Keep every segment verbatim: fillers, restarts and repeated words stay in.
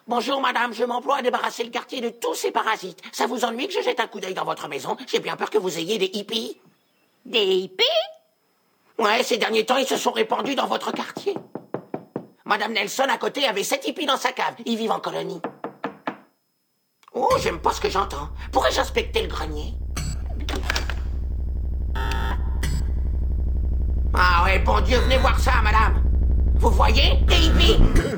Bonjour madame, je m'emploie à débarrasser le quartier de tous ces parasites. Ça vous ennuie que je jette un coup d'œil dans votre maison? J'ai bien peur que vous ayez des hippies. Des hippies? Ouais, ces derniers temps, ils se sont répandus dans votre quartier. Madame Nelson, à côté, avait sept hippies dans sa cave. Ils vivent en colonie. Oh, j'aime pas ce que j'entends. Pourrais-je inspecter le grenier? Ah ouais, bon Dieu, venez voir ça, madame. Vous voyez, des hippies?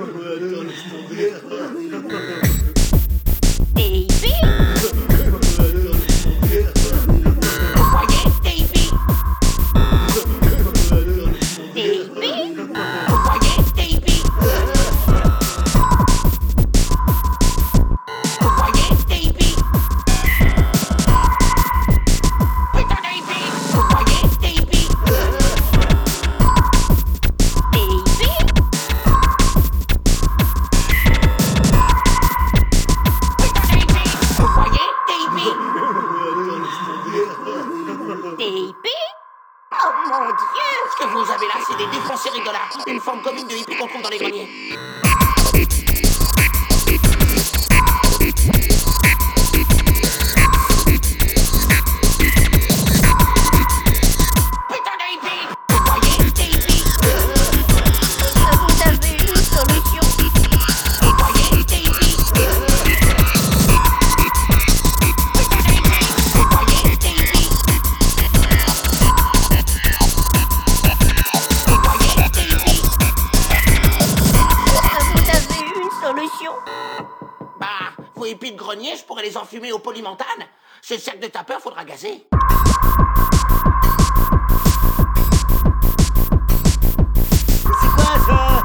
Des hippies? Vous voyez, des hippies? Des hippies? Vous voyez, des hippies? Vous voyez, des hippies? Putain de hippies! Vous voyez, des hippies? Des hippies? Putain de hippies! Vous voyez, des hippies? Des hippies? Oh mon Dieu! Ce que vous avez là, c'est des défoncés rigolards. Une forme commune de hippie qu'on trouve dans les greniers. Putain de hippies! Vous voyez, des hippies? Vous avez une solution? Vous voyez, des hippies? Putain de hippies! Vous voyez, des hippies? Vous voyez, des hippies? Vous avez une solution? Bah, vos hippies de grenier, je pourrais les enfumer au polymentane. Ce cercle de tapeurs, faudra gazer. C'est quoi ça?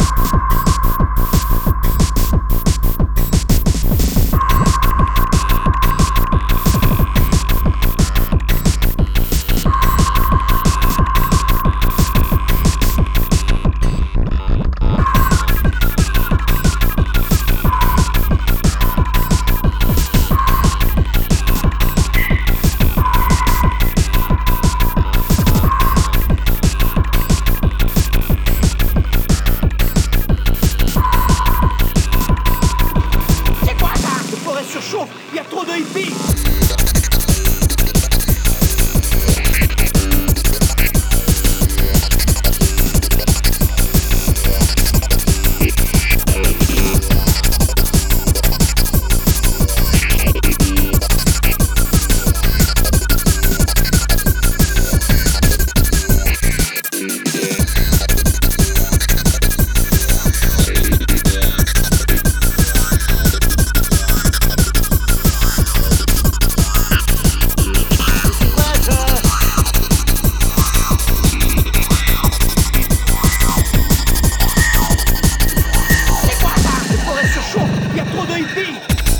C'est quoi ça? La forêt surchauffe, il y a trop de hippies. C'est quoi ça? C'est quoi ça? La forêt surchauffe, il y a trop de hippies.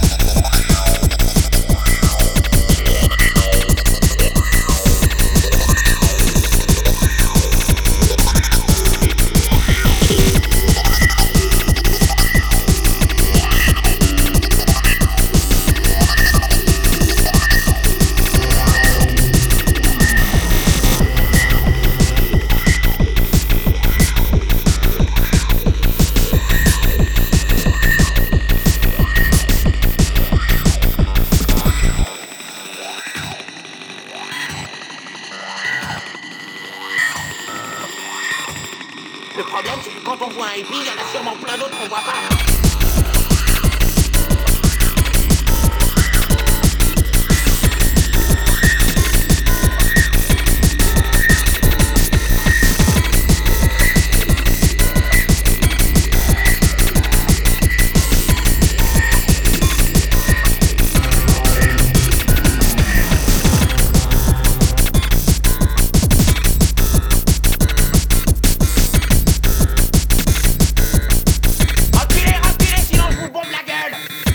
Le problème, c'est que quand on voit un hippie, il y en a sûrement plein d'autres qu'on voit pas. Reculez, reculez, sinon je vous bombe la gueule!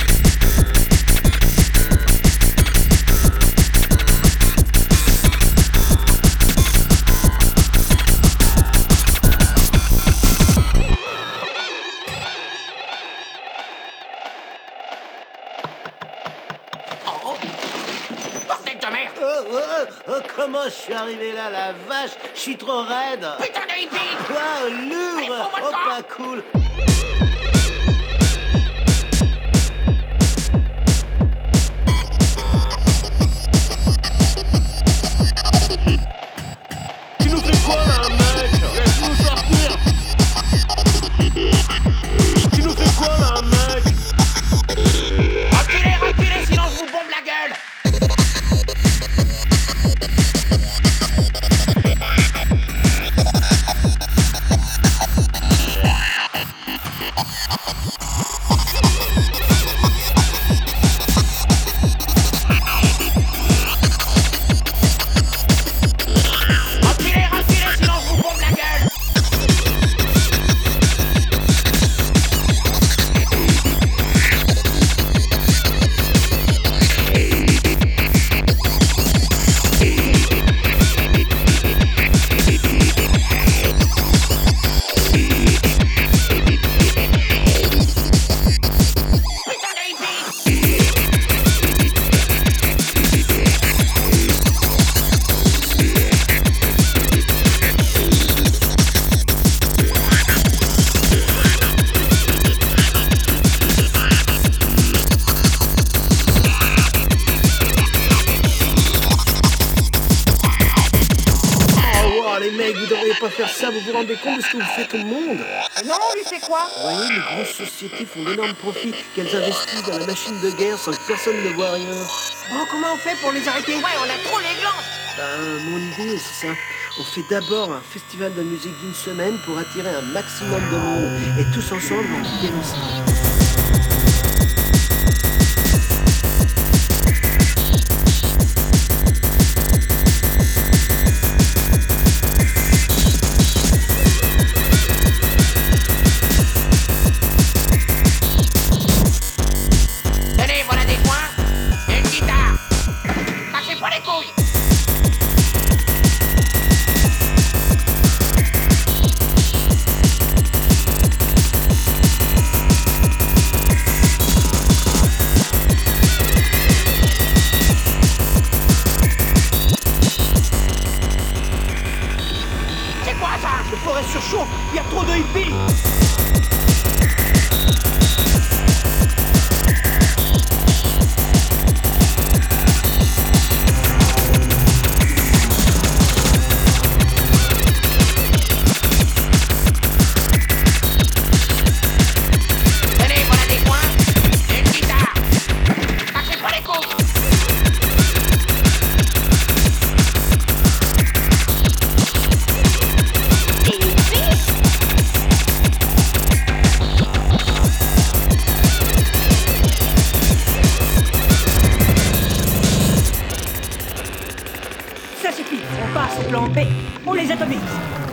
Oh! Bordel de merde! Oh, oh, oh, oh, comment je suis arrivé là, la vache? Je suis trop raide. Putain de hippie! Quoi, Allez, lourd? prends-moi le Oh, temps. pas cool. Reculez, reculez, sinon je vous bombe la gueule. Putain de hippie! Oh, wow, les mecs, vous devriez pas faire ça, vous vous rendez compte de ce que vous faites au monde? Non, lui, c'est quoi? Vous voyez, les grosses sociétés font d'énormes profits, qu'elles investissent dans la machine de guerre sans que personne ne voit rien. Bon, comment on fait pour les arrêter? Ouais, on a trop les glandes. Ben, mon idée, c'est ça. On fait d'abord un festival de musique d'une semaine pour attirer un maximum de monde. Et tous ensemble, on dénonce ça. Tenez, voilà des coins et une guitare. Cassez pas les couilles. C'est quoi ça? La forêt surchauffe, il y a trop de hippies. Tenez, voilà des coins et une guitare. Cassez pas les couilles. Ça suffit, on passe au plan B. On les atomise.